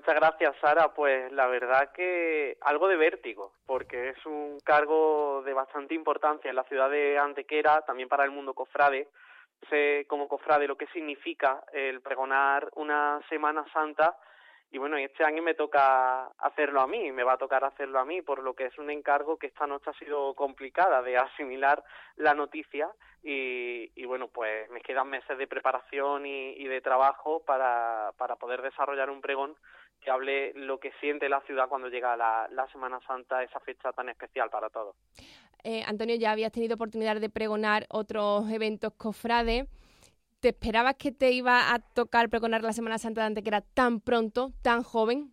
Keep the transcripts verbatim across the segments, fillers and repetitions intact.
Muchas gracias, Sara. Pues la verdad que algo de vértigo, porque es un cargo de bastante importancia en la ciudad de Antequera, también para el mundo cofrade. Sé como cofrade lo que significa el pregonar una Semana Santa y bueno, este año me toca hacerlo a mí, me va a tocar hacerlo a mí, por lo que es un encargo que esta noche ha sido complicada de asimilar la noticia y, y bueno, pues me quedan meses de preparación y, y de trabajo para, para poder desarrollar un pregón que hable lo que siente la ciudad cuando llega la, la Semana Santa, esa fecha tan especial para todos. Eh, Antonio, ya habías tenido oportunidad de pregonar otros eventos cofrades. ¿Te esperabas que te iba a tocar pregonar la Semana Santa de Antequera tan pronto, tan joven?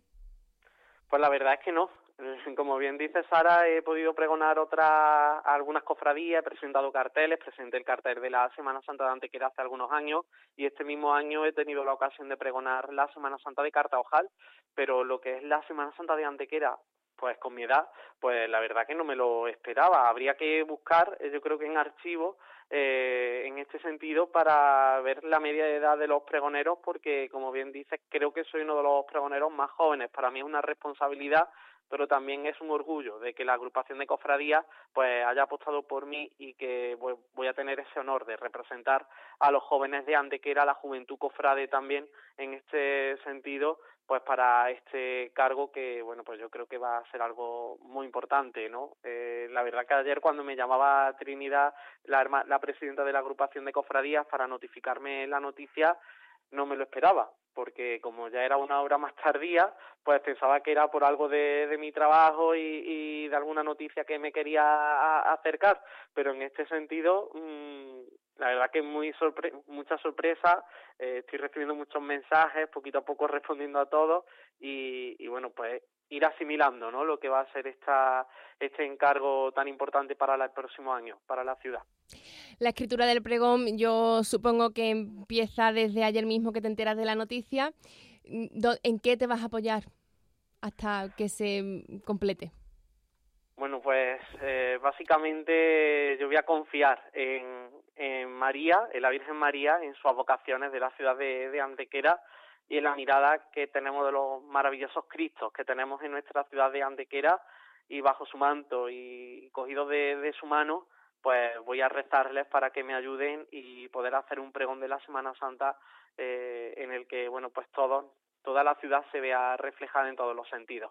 Pues la verdad es que no. Como bien dice Sara, he podido pregonar otras algunas cofradías, he presentado carteles, presenté el cartel de la Semana Santa de Antequera hace algunos años y este mismo año he tenido la ocasión de pregonar la Semana Santa de Cartaojal, pero lo que es la Semana Santa de Antequera, pues con mi edad, pues la verdad que no me lo esperaba. Habría que buscar, yo creo que en archivos, eh, en este sentido, para ver la media de edad de los pregoneros, porque como bien dices, creo que soy uno de los pregoneros más jóvenes. Para mí es una responsabilidad, pero también es un orgullo de que la agrupación de cofradías pues haya apostado por mí y que voy a tener ese honor de representar a los jóvenes de Antequera, a la juventud cofrade también en este sentido, pues para este cargo que, bueno, pues yo creo que va a ser algo muy importante, ¿no? Eh, la verdad que ayer cuando me llamaba Trinidad, la, la presidenta de la agrupación de cofradías, para notificarme la noticia, no me lo esperaba, porque como ya era una hora más tardía, pues pensaba que era por algo de, de mi trabajo y, y de alguna noticia que me quería a, acercar, pero en este sentido, mmm, la verdad que muy sorpre mucha sorpresa, eh, estoy recibiendo muchos mensajes, poquito a poco respondiendo a todos y, y bueno, pues ir asimilando, ¿no?, lo que va a ser esta este encargo tan importante para la, el próximo año, para la ciudad. La escritura del pregón yo supongo que empieza desde ayer mismo que te enteras de la noticia. ¿En qué te vas a apoyar hasta que se complete? Bueno, pues eh, básicamente yo voy a confiar en, en María, en la Virgen María, en sus vocaciones de la ciudad de, de Antequera y en la mirada que tenemos de los maravillosos Cristos que tenemos en nuestra ciudad de Antequera, y bajo su manto y cogido de, de su mano, pues voy a rezarles para que me ayuden y poder hacer un pregón de la Semana Santa eh, en el que, bueno, pues todo, toda la ciudad se vea reflejada en todos los sentidos.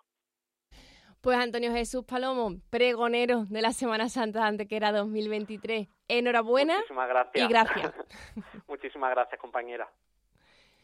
Pues Antonio Jesús Palomo, pregonero de la Semana Santa de Antequera dos mil veintitrés. Enhorabuena. Muchísimas gracias. Y gracias. Muchísimas gracias, compañera.